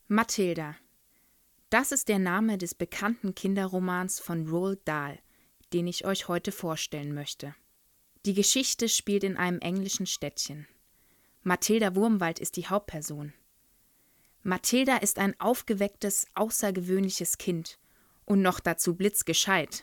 Mathilda. Das ist der Name des bekannten Kinderromans von Roald Dahl, den ich euch heute vorstellen möchte. Die Geschichte spielt in einem englischen Städtchen. Mathilda Wurmwald ist die Hauptperson. Mathilda ist ein aufgewecktes, außergewöhnliches Kind und noch dazu blitzgescheit.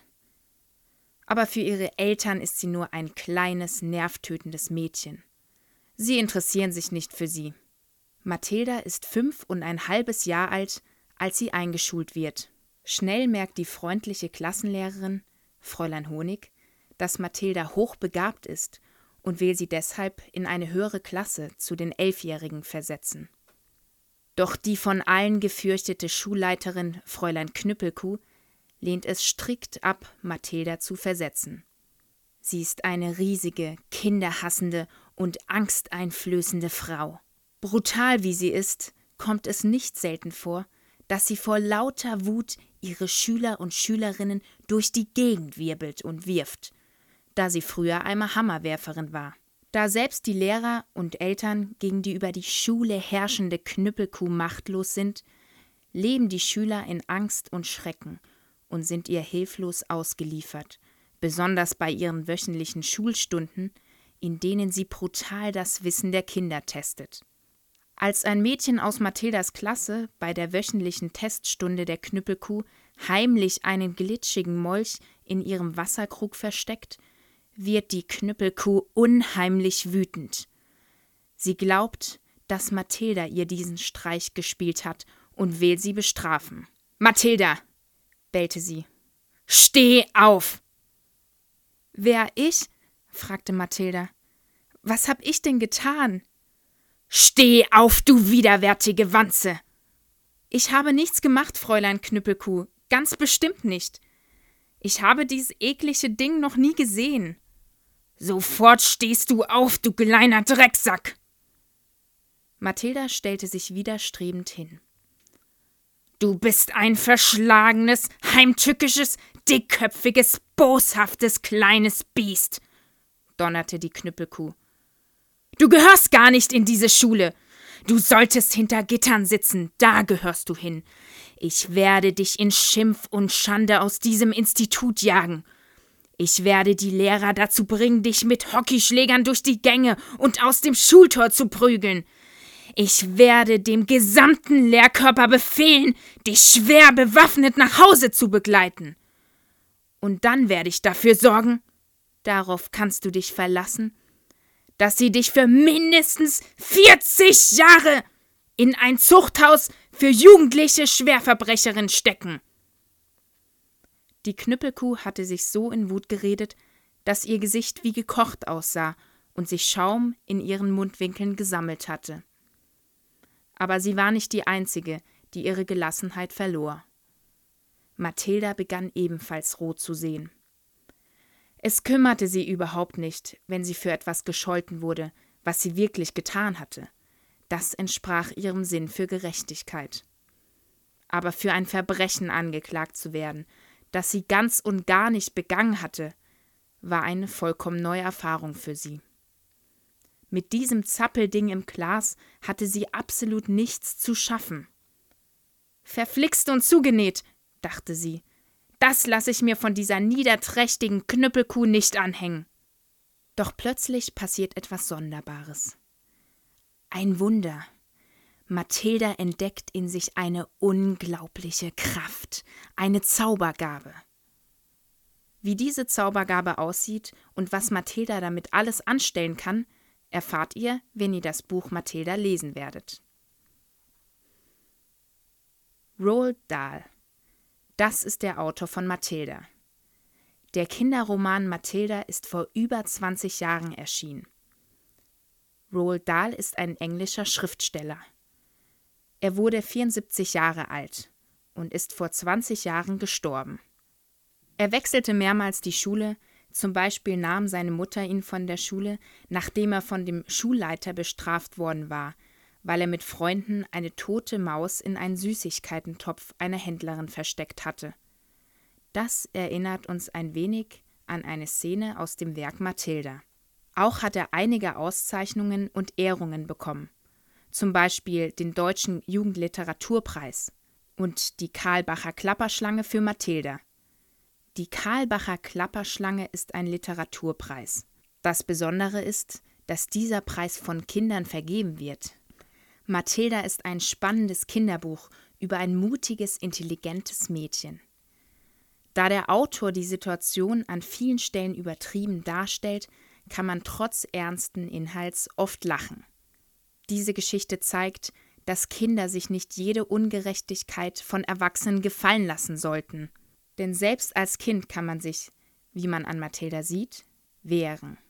Aber für ihre Eltern ist sie nur ein kleines, nervtötendes Mädchen. Sie interessieren sich nicht für sie. Mathilda ist 5,5 Jahre alt, als sie eingeschult wird. Schnell merkt die freundliche Klassenlehrerin, Fräulein Honig, dass Mathilda hochbegabt ist und will sie deshalb in eine höhere Klasse zu den 11-Jährigen versetzen. Doch die von allen gefürchtete Schulleiterin, Fräulein Knüppelkuh, lehnt es strikt ab, Mathilda zu versetzen. Sie ist eine riesige, kinderhassende und angsteinflößende Frau. Brutal wie sie ist, kommt es nicht selten vor, dass sie vor lauter Wut ihre Schüler und Schülerinnen durch die Gegend wirbelt und wirft, da sie früher einmal Hammerwerferin war. Da selbst die Lehrer und Eltern gegen die über die Schule herrschende Knüppelkuh machtlos sind, leben die Schüler in Angst und Schrecken und sind ihr hilflos ausgeliefert, besonders bei ihren wöchentlichen Schulstunden, in denen sie brutal das Wissen der Kinder testet. Als ein Mädchen aus Mathildas Klasse bei der wöchentlichen Teststunde der Knüppelkuh heimlich einen glitschigen Molch in ihrem Wasserkrug versteckt, wird die Knüppelkuh unheimlich wütend. Sie glaubt, dass Mathilda ihr diesen Streich gespielt hat und will sie bestrafen. »Mathilda«, bellte sie, »steh auf!« »Wer, ich?« fragte Mathilda. »Was hab ich denn getan?« »Steh auf, du widerwärtige Wanze!« »Ich habe nichts gemacht, Fräulein Knüppelkuh, ganz bestimmt nicht. Ich habe dieses eklige Ding noch nie gesehen.« »Sofort stehst du auf, du kleiner Drecksack!« Mathilda stellte sich widerstrebend hin. »Du bist ein verschlagenes, heimtückisches, dickköpfiges, boshaftes, kleines Biest«, donnerte die Knüppelkuh. »Du gehörst gar nicht in diese Schule. Du solltest hinter Gittern sitzen, da gehörst du hin. Ich werde dich in Schimpf und Schande aus diesem Institut jagen. Ich werde die Lehrer dazu bringen, dich mit Hockeyschlägern durch die Gänge und aus dem Schultor zu prügeln. Ich werde dem gesamten Lehrkörper befehlen, dich schwer bewaffnet nach Hause zu begleiten. Und dann werde ich dafür sorgen, darauf kannst du dich verlassen, dass sie dich für mindestens 40 Jahre in ein Zuchthaus für jugendliche Schwerverbrecherinnen stecken.« Die Knüppelkuh hatte sich so in Wut geredet, dass ihr Gesicht wie gekocht aussah und sich Schaum in ihren Mundwinkeln gesammelt hatte. Aber sie war nicht die Einzige, die ihre Gelassenheit verlor. Mathilda begann ebenfalls rot zu sehen. Es kümmerte sie überhaupt nicht, wenn sie für etwas gescholten wurde, was sie wirklich getan hatte. Das entsprach ihrem Sinn für Gerechtigkeit. Aber für ein Verbrechen angeklagt zu werden, das sie ganz und gar nicht begangen hatte, war eine vollkommen neue Erfahrung für sie. Mit diesem Zappelding im Glas hatte sie absolut nichts zu schaffen. »Verflixt und zugenäht«, dachte sie, »das lasse ich mir von dieser niederträchtigen Knüppelkuh nicht anhängen.« Doch plötzlich passiert etwas Sonderbares. Ein Wunder. Mathilda entdeckt in sich eine unglaubliche Kraft, eine Zaubergabe. Wie diese Zaubergabe aussieht und was Mathilda damit alles anstellen kann, erfahrt ihr, wenn ihr das Buch Mathilda lesen werdet. Roald Dahl. Das ist der Autor von Mathilda. Der Kinderroman Mathilda ist vor über 20 Jahren erschienen. Roald Dahl ist ein englischer Schriftsteller. Er wurde 74 Jahre alt und ist vor 20 Jahren gestorben. Er wechselte mehrmals die Schule, zum Beispiel nahm seine Mutter ihn von der Schule, nachdem er von dem Schulleiter bestraft worden war, weil er mit Freunden eine tote Maus in einen Süßigkeitentopf einer Händlerin versteckt hatte. Das erinnert uns ein wenig an eine Szene aus dem Werk Mathilda. Auch hat er einige Auszeichnungen und Ehrungen bekommen. zum Beispiel den Deutschen Jugendliteraturpreis und die Carlsbacher Klapperschlange für Mathilda. Die Carlsbacher Klapperschlange ist ein Literaturpreis. Das Besondere ist, dass dieser Preis von Kindern vergeben wird. Mathilda ist ein spannendes Kinderbuch über ein mutiges, intelligentes Mädchen. Da der Autor die Situation an vielen Stellen übertrieben darstellt, kann man trotz ernsten Inhalts oft lachen. Diese Geschichte zeigt, dass Kinder sich nicht jede Ungerechtigkeit von Erwachsenen gefallen lassen sollten. Denn selbst als Kind kann man sich, wie man an Mathilda sieht, wehren.